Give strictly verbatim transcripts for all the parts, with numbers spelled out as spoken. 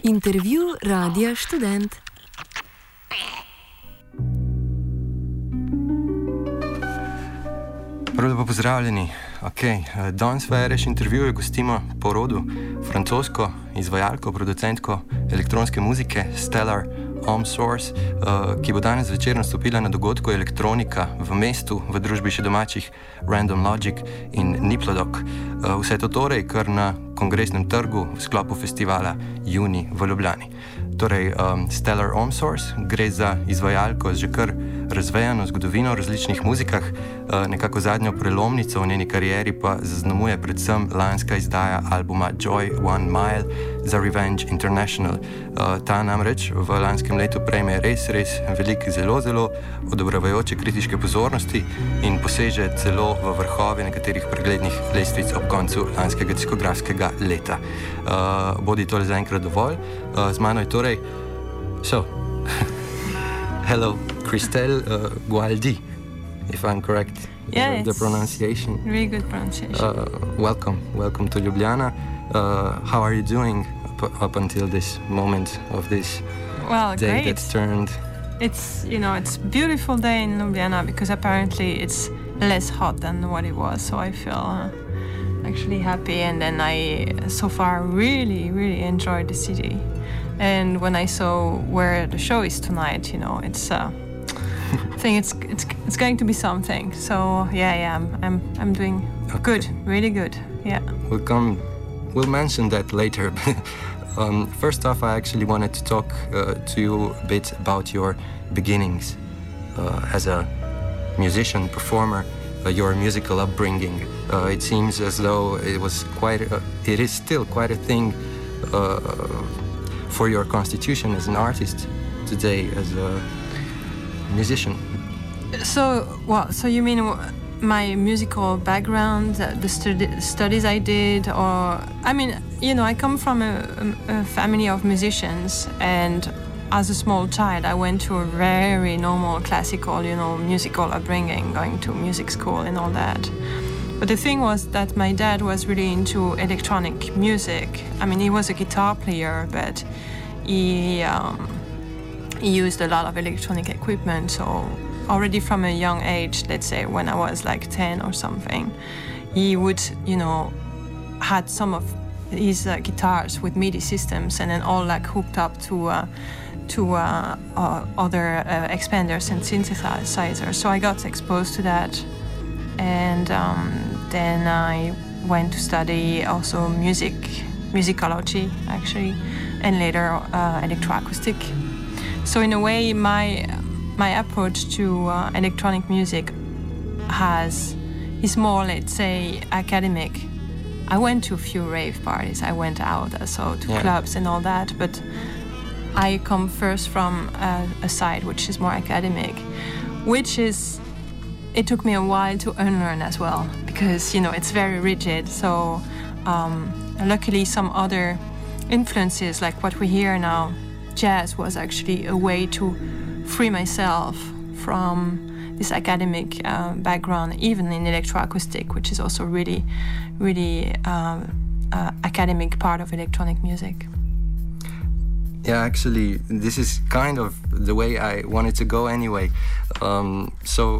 Intervju Radia Študent. Prav lepo pozdravljeni. Okay. Danes v Reš intervjuju gostimo po rodu francosko izvajalko, producentko elektronske muzike Stellar Omsource, ki bo danes zvečer nastopila na dogodku Elektronika v mestu v družbi še domačih Random Logic in Niplodok. Vse to torej kar na kongresnem trgu v sklopu festivala Juni v Ljubljani. Torej, um, Stellar Omsource gre za izvajalko z že kar razvejano zgodovino v različnih muzikah, uh, nekako zadnjo prelomnico v njeni karieri pa zaznamuje predvsem lanska izdaja albuma Joy One Mile za Revenge International. Uh, ta namreč v lanskem letu prejme res, res velik, zelo, zelo odobravajoče kritiške pozornosti in poseže celo v vrhove nekaterih preglednih lestvic ob koncu lanskega diskografskega leta. Uh, bodi tole zaenkrat dovolj. Uh, z mano je torej So, hello, Christelle uh, Gualdi, if I'm correct. Yeah, the, the pronunciation. Really good pronunciation. Uh, welcome, welcome to Ljubljana. Uh, how are you doing up, up until this moment of this well, day great. that's turned? It's, you know, it's a beautiful day in Ljubljana because apparently it's less hot than what it was, so I feel uh, actually happy. And then I, so far, really, really enjoyed the city. And when I saw where the show is tonight, you know, it's uh, I think it's it's it's going to be something. So yeah, yeah, I'm I'm I'm doing okay. good, really good. Yeah. We'll come. We'll mention that later. um, first off, I actually wanted to talk uh, to you a bit about your beginnings uh, as a musician, performer, uh, your musical upbringing. Uh, it seems as though it was quite. A, it is still quite a thing. Uh, for your constitution as an artist today, as a musician. So, well, so you mean my musical background, the studi- studies I did, or, I mean, you know, I come from a, a family of musicians, and as a small child, I went to a very normal classical, you know, musical upbringing, going to music school and all that. But the thing was that my dad was really into electronic music. I mean, he was a guitar player, but he, um, he used a lot of electronic equipment. So already from a young age, let's say when I was like ten or something, he would, you know, had some of his uh, guitars with MIDI systems and then all like hooked up to uh, to uh, uh, other uh, expanders and synthesizers. So I got exposed to that. And um, then I went to study also music, musicology actually, and later uh, electroacoustic. So in a way, my my approach to uh, electronic music has is more, let's say, academic. I went to a few rave parties. I went out, uh, so to yeah. clubs and all that. But I come first from uh, a side which is more academic, which is. It took me a while to unlearn as well because, you know, it's very rigid. So um, luckily some other influences like what we hear now, jazz was actually a way to free myself from this academic uh, background, even in electroacoustic, which is also really, really uh, uh, academic part of electronic music. Yeah, actually, this is kind of the way I wanted to go anyway. Um, so...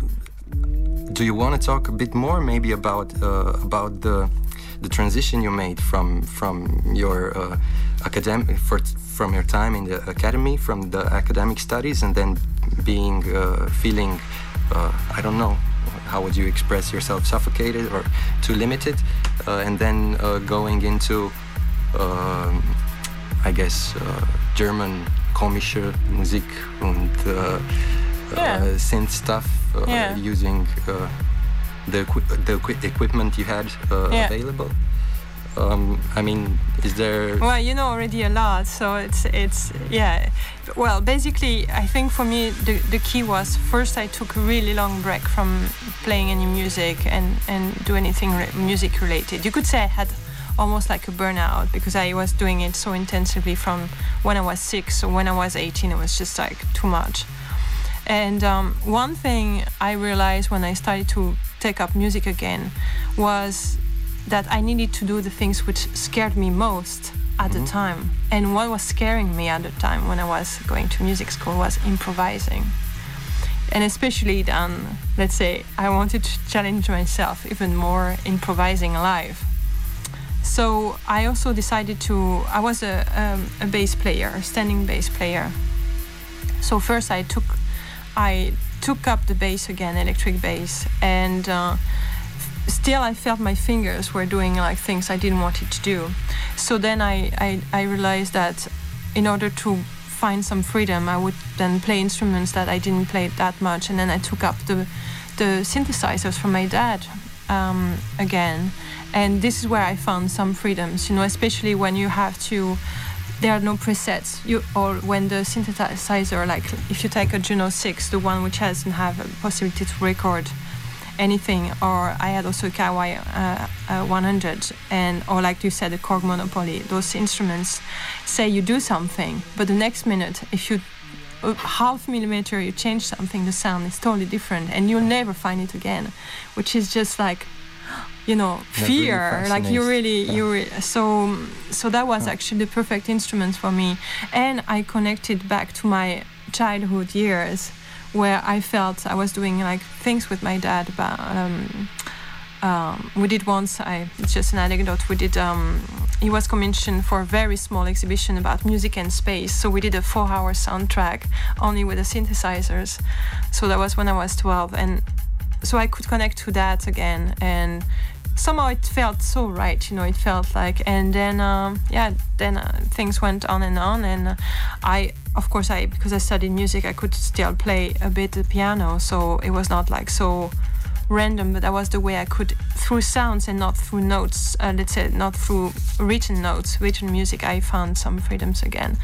Do you want to talk a bit more, maybe about uh, about the the transition you made from from your uh, academic for, from your time in the academy, from the academic studies, and then being uh, feeling uh, I don't know how would you express yourself, suffocated or too limited, uh, and then uh, going into uh, I guess uh, German komische Musik and uh, yeah. uh, synth stuff. Uh, yeah. Using uh, the equi- the equi- equipment you had uh, yeah. available. Um, I mean, is there? Well, you know already a lot, so it's it's yeah. Well, basically, I think for me the the key was first I took a really long break from playing any music and and do anything re- music related. You could say I had almost like a burnout because I was doing it so intensively from when I was six. So when I was eighteen, it was just like too much. And um, one thing I realized when I started to take up music again was that I needed to do the things which scared me most at Mm-hmm. the time. And what was scaring me at the time when I was going to music school was improvising. And especially then, let's say, I wanted to challenge myself even more improvising live. So I also decided to, I was a, um, a bass player, a standing bass player. So first I took, I took up the bass again, electric bass, and uh, still I felt my fingers were doing like things I didn't want it to do. So then I, I, I realized that in order to find some freedom, I would then play instruments that I didn't play that much, and then I took up the, the synthesizers from my dad um, again. And this is where I found some freedoms, you know, especially when you have to, there are no presets, you, or when the synthesizer, like if you take a Juno six, the one which doesn't have a possibility to record anything, or I had also a Kawai uh, uh, one hundred, and or like you said, the Korg Monopoly, those instruments say you do something, but the next minute, if you a half millimeter you change something, the sound is totally different, and you'll never find it again, which is just like, you know, That fear. really Like you really, fascinates. you re- so so that was Yeah. actually the perfect instrument for me, and I connected back to my childhood years, where I felt I was doing like things with my dad. About, um, um, we did once. I it's just an anecdote. We did. Um, he was commissioned for a very small exhibition about music and space. So we did a four-hour soundtrack only with the synthesizers. So that was when I was twelve, and so I could connect to that again, and somehow it felt so right, you know, it felt like, and then um, yeah then uh, things went on and on, and uh, I of course I because I studied music, I could still play a bit the piano, so it was not like so random, but that was the way I could, through sounds and not through notes, uh, let's say not through written notes, written music, I found some freedoms again.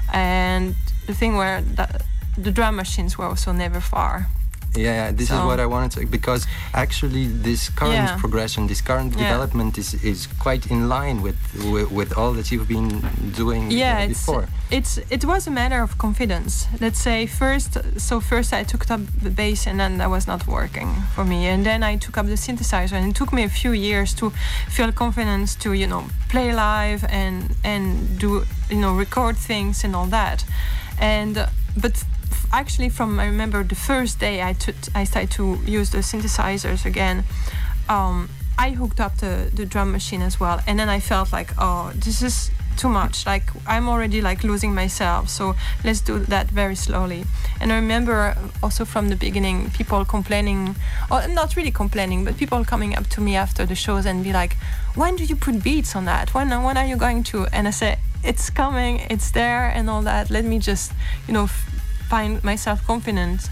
And the thing where the, the drum machines were also never far. Yeah, yeah, this is So- what I wanted to, because actually this current Yeah. progression, this current Yeah. development is, is quite in line with, with with all that you've been doing Yeah, uh, it's, before. it's it was a matter of confidence. Let's say first, so first I took up the bass, and then that was not working for me. And then I took up the synthesizer, and it took me a few years to feel confidence to, you know, play live and and do, you know, record things and all that. And uh, but f- actually, from I remember the first day I took I started to use the synthesizers again. Um, I hooked up the, the drum machine as well, and then I felt like, oh, this is too much. Like I'm already like losing myself. So let's do that very slowly. And I remember also from the beginning, people complaining, or not really complaining, but people coming up to me after the shows and be like, "When do you put beats on that? When when are you going to?" And I say, "It's coming. It's there, and all that. Let me just, you know, f- find myself confident."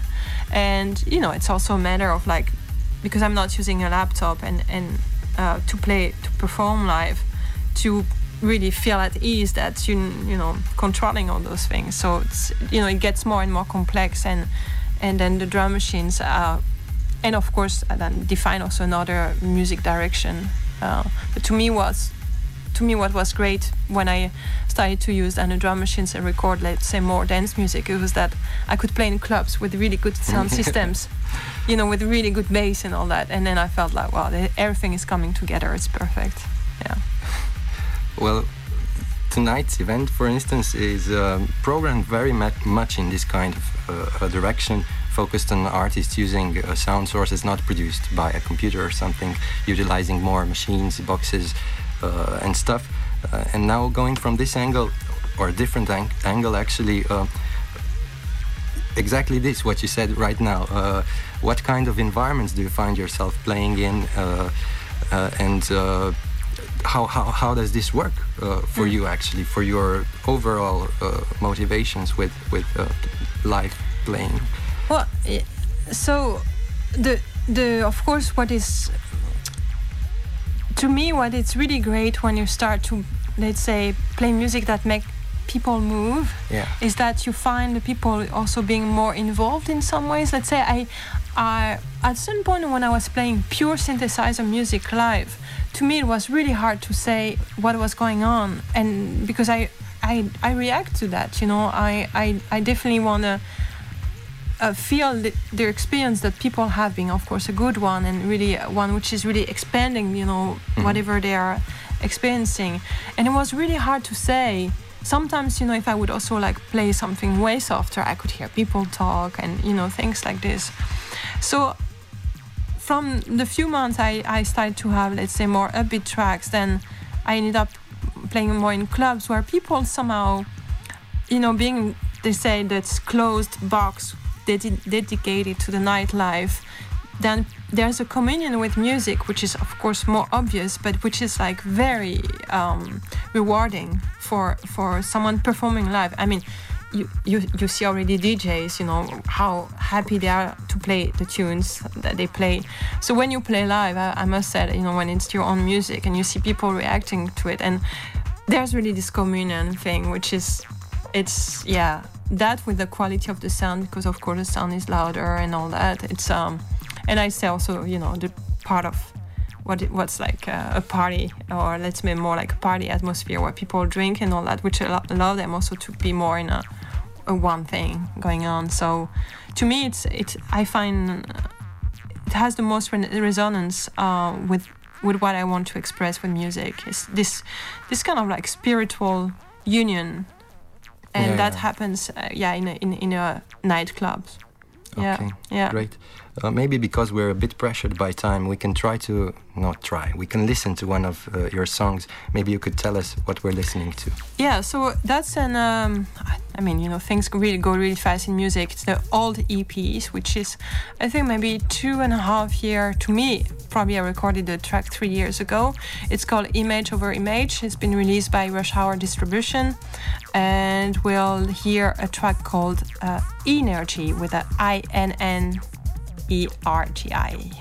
And you know, it's also a matter of like, because I'm not using a laptop and and uh, to play to perform live, to really feel at ease that you you know controlling all those things. So it's, you know, it gets more and more complex, and and then the drum machines are, and of course uh, then define also another music direction. Uh, but to me was to me what was great when I started to use and the drum machines and record, let's say, more dance music, it was that I could play in clubs with really good sound systems, you know, with really good bass and all that. And then I felt like, wow, the, everything is coming together. It's perfect. Yeah. Well, tonight's event, for instance, is um, programmed very mu- much in this kind of uh, a direction, focused on artists using uh, sound sources not produced by a computer or something, utilizing more machines, boxes, uh, and stuff. Uh, and now going from this angle, or a different ang- angle actually, uh, exactly this, what you said right now. Uh, what kind of environments do you find yourself playing in, uh, uh, and uh, how, how how does this work uh, for Mm. you actually, for your overall uh, motivations with with uh, live playing? Well, i- so the the of course what is, to me, what is really great when you start to, let's say, play music that make people move, Yeah. is that you find the people also being more involved in some ways. Let's say I, I at some point when I was playing pure synthesizer music live, to me it was really hard to say what was going on, and because I I, I react to that, you know, I I, I definitely want to uh, feel the, the experience that people have, being of course a good one, and really one which is really expanding, you know, Mhm. whatever they are experiencing. And it was really hard to say. Sometimes, you know, if I would also like play something way softer, I could hear people talk and, you know, things like this. So from the few months I, I started to have, let's say, more upbeat tracks, then I ended up playing more in clubs where people somehow, you know, being, they say, that's closed box ded- dedicated to the nightlife, then there's a communion with music, which is of course more obvious, but which is like very um, rewarding for for someone performing live. I mean, you, you you see already D Js, you know, how happy they are to play the tunes that they play. So when you play live, I, I must say, you know, when it's your own music and you see people reacting to it, and there's really this communion thing, which is, it's, yeah, that with the quality of the sound, because of course the sound is louder and all that. It's um, and I say also, you know, the part of what it, what's like uh, a party, or let's say more like a party atmosphere where people drink and all that, which allow, allow them also to be more in a, a one thing going on. So to me, it's it's I find it has the most re- resonance uh, with with what I want to express with music. It's this this kind of like spiritual union, and yeah, that yeah. happens, uh, yeah, in a, in in a nightclubs. Yeah, okay, yeah. Great. Uh, maybe because we're a bit pressured by time, we can try to, not try, we can listen to one of uh, your songs. Maybe you could tell us what we're listening to. Yeah, so that's an, um, I mean, you know, things really go really fast in music. It's the old E Ps, which is, I think, maybe two and a half year, to me, probably I recorded the track three years ago. It's called Image Over Image. It's been released by Rush Hour Distribution. And we'll hear a track called uh, Energy with a I N N E R G I.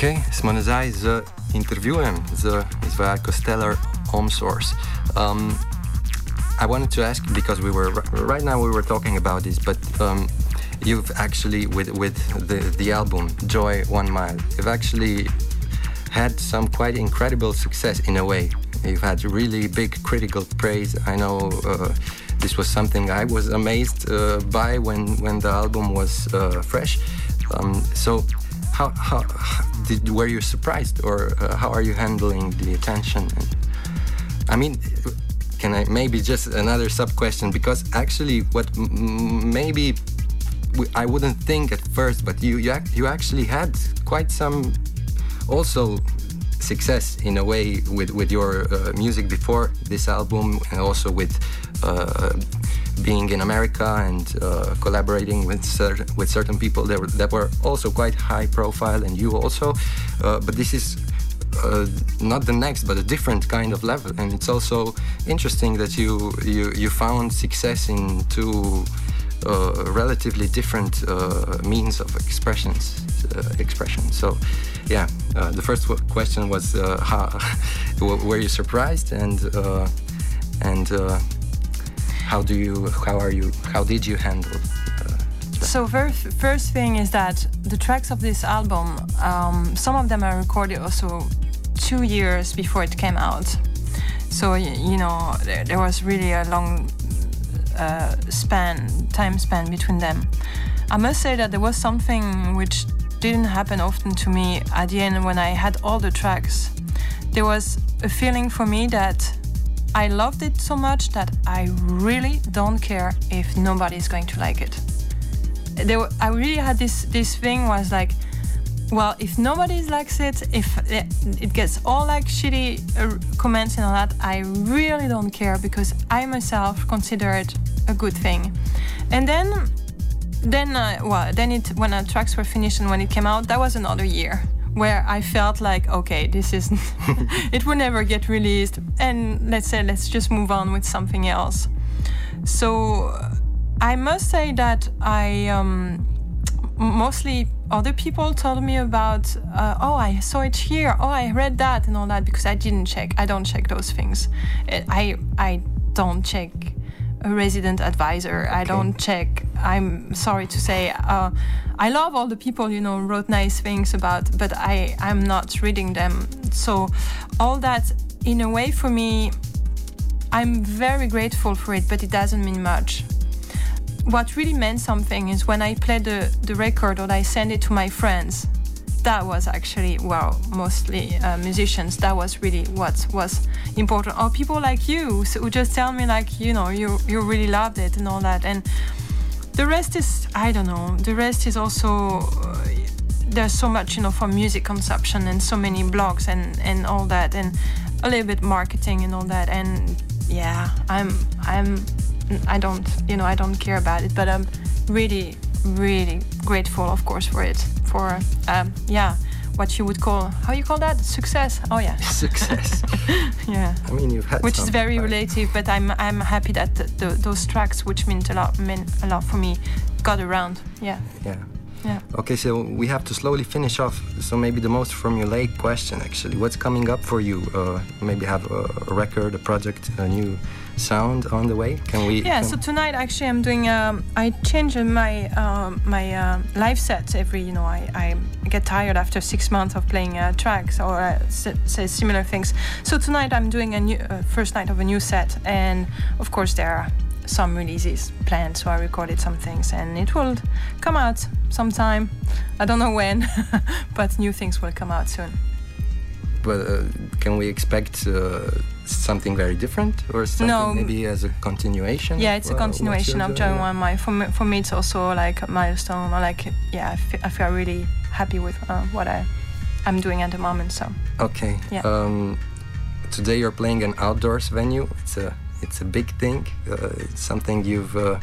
Ok, smo nazaj z intervjujem z izvajalko Stellar Home Source. Um, I wanted to ask, because we were right now we were talking about this, but um, you've actually with with the the album Joy One Mile, you've actually had some quite incredible success in a way. You've had really big critical praise. I know uh, this was something I was amazed uh, by when when the album was uh, fresh. Um, so, how how did were you surprised, or uh, how are you handling the attention? And, I mean, can I maybe just another sub question, because actually what m- maybe w- I wouldn't think at first, but you you, ac- you actually had quite some also success in a way with with your uh, music before this album, and also with uh, being in America and uh, collaborating with cer- with certain people that were, that were also quite high profile, and you also, uh, but this is Uh, not the next, but a different kind of level, and it's also interesting that you you, you found success in two uh, relatively different uh, means of expressions uh, expression. So, yeah, uh, the first w- question was uh, how were you surprised, and uh, and uh, how do you how are you how did you handle? So first, first thing is that the tracks of this album, um, some of them are recorded also two years before it came out. So, you know, there, there was really a long uh, span, time span between them. I must say that there was something which didn't happen often to me at the end when I had all the tracks. There was a feeling for me that I loved it so much that I really don't care if nobody's going to like it. There were, I really had this this thing was like, well, if nobody likes it, if it, it gets all like shitty uh, comments and all that, I really don't care, because I myself consider it a good thing. And then, then uh, well, then it when the tracks were finished and when it came out, that was another year where I felt like, okay, this is it will never get released, and let's say let's just move on with something else. So I must say that I um, mostly other people told me about, uh, oh, I saw it here, oh, I read that and all that, because I didn't check. I don't check those things. I I don't check a resident advisor. Okay. I don't check. I'm sorry to say. Uh, I love all the people, you know, wrote nice things about, but I I'm not reading them. So all that, in a way, for me, I'm very grateful for it, but it doesn't mean much. What really meant something is when I played the, the record, or I sent it to my friends. That was actually, well, mostly uh, musicians. That was really what was important. Or people like you who just tell me, like, you know, you you really loved it and all that. And the rest is, I don't know. The rest is also, uh, there's so much, you know, for music consumption and so many blogs and, and all that, and a little bit marketing and all that. And yeah, I'm I'm. I don't, you know, I don't care about it, but I'm really, really grateful, of course, for it, for, um, yeah, what you would call, how you call that? Success. Oh, yeah. Success. Yeah. I mean, you've had Which some, is very right? relative, but I'm I'm happy that the, the, those tracks, which meant a lot, meant a lot for me, got around. Yeah. Yeah. Yeah. Okay, so we have to slowly finish off. So maybe the most formulaic question, actually, what's coming up for you? Uh, maybe have a, a record, a project, a new sound on the way? Can we? Yeah. Can So tonight, actually, I'm doing. Um, I change my um, my uh, live sets every. You know, I, I get tired after six months of playing uh, tracks or uh, say similar things. So tonight, I'm doing a new uh, first night of a new set, and of course there are some releases planned. So I recorded some things, and it will come out sometime. I don't know when, but new things will come out soon. But uh, can we expect uh, something very different, or something No. maybe as a continuation? Yeah, of, it's a uh, continuation what of you're Joy doing? One Mile. For me, for me, it's also like a milestone. Or like, yeah, I feel, I feel really happy with uh, what I, I'm doing at the moment. So. Okay. Yeah. Um, today you're playing an outdoors venue. It's a it's a big thing. Uh, it's something you've uh,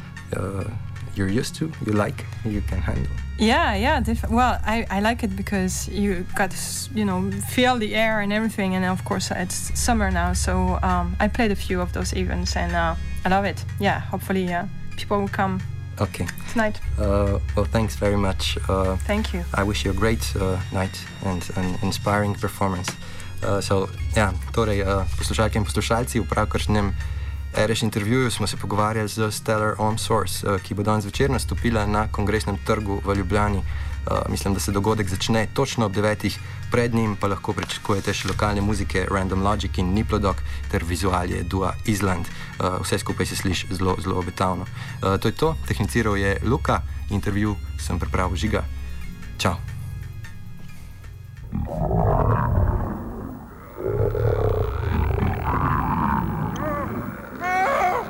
uh, you're used to. You like. You can handle. Yeah, yeah. Def- well, I, I like it because you got to, you know, feel the air and everything. And of course, it's summer now, so um, I played a few of those events, and uh, I love it. Yeah, hopefully uh, people will come. Okay. tonight. Uh, well, thanks very much. Uh, Thank you. I wish you a great uh, night and an inspiring performance. Uh, so, ja, torej, uh, poslušalke in poslušalci, v pravkaršnjem Ereš intervjuju smo se pogovarjali z Stellar Om Source, uh, ki bo danes večer nastopila na Kongresnem trgu v Ljubljani. Uh, mislim, da se dogodek začne točno ob devetih, pred njim pa lahko pričakujete še lokalne muzike Random Logic in Niplodok ter vizualije Dua Island. Uh, vse skupaj se sliši zelo, zelo obetavno. Uh, to je to, tehniciral je Luka, intervju sem pripravil Žiga. Čau.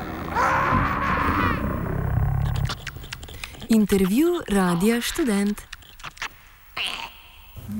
Intervju Radia Študent.